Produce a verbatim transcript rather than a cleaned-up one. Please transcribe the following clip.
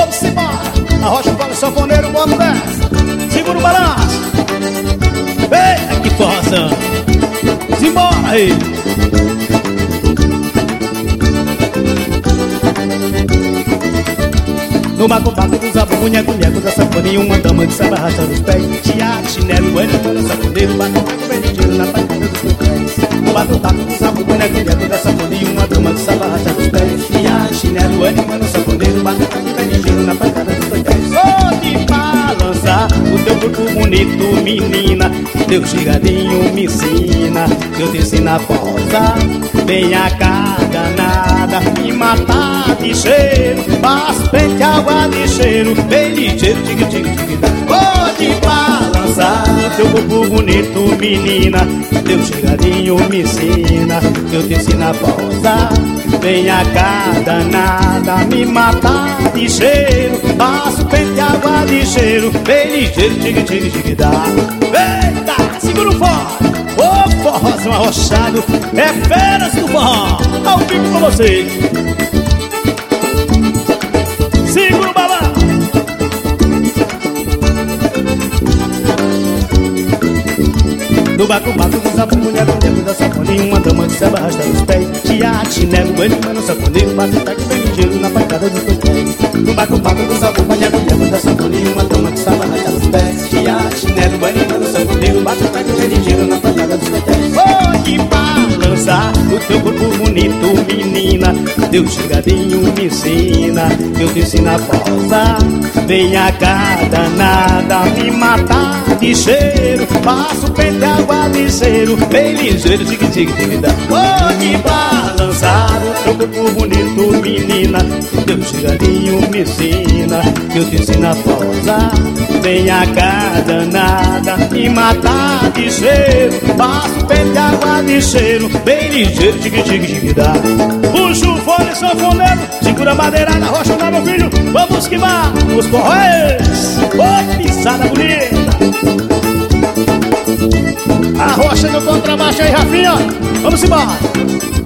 Vamos embora. A rocha fala sanfoneiro, bota dessa. Segura o balanço. Eita, que força. Simbora aí. No baco-baco dos avô, munheco-nheco da sanfoninha, uma dama de samba arrasta nos pés. Chiado, chinelo, animando, sanfoneiro, baco-baco, vem ligeiro na pancada dos meus pés. No baco-baco dos avô, munheco-nheco da sanfoninha, uma dama de samba arrasta nos pés. Chiado, chinelo, animando, sanfoneiro, baco-baco, vem ligeiro na pancada dos meus pés. Vou te balançar o teu corpo bonito, menina. Teu giradinho me ensina, eu te ensino a posar. Venha cá, danada, me matar de cheiro. Passo pente, água de cheiro, bem ligeiro, tigre, tigre, tigre. Vou te balançar teu corpo bonito, menina. Teu giradinho me ensina, eu te ensino a posar. Venha cá, danada, me matar de cheiro. Passo pente, água de cheiro, bem ligeiro, tigre, tigre, tigre. Eita, segura o forró. Ô forrozão arrochado, é feras do forró. Ao vivo com vocês. Segura o balão. No baco-baco dos avô, mulher com tempo da sanfoninha, uma dama de samba arrasta nos pés. Chiado, chinelo, ele mano, sanfoneiro, bate-taque, vem ligeiro na pancada dos teus pés. No baco-baco dos avô, mulher com tempo da sanfoninha, uma dama de samba arrasta nos pés. Chiado, chinelo, ele mano, sanfoneiro, bate-taque, vem ligeiro na pancada dos teus pés. Vou te balançar o teu corpo bonito, menina. Teu giradinho me ensina, eu te ensino a posar. Venha cá, danada, me matar de cheiro. Passo pente, água de cheiro, bem ligeiro, tigre, tigre, tigre. Vou te balançar o teu corpo bonito, menina. Teu giradinho me ensina, eu te ensino a posar. Venha cá, danada, me matar de cheiro. Passo pente, água de cheiro, bem ligeiro, tigre, tigre, tigre. Puxa o fone, sanfoneiro, segura a madeira na rocha, não, meu filho. Vamos queimar os correios. Ô, pisada bonita. A rocha no contrabaixo aí, Rafinha. Vamos embora.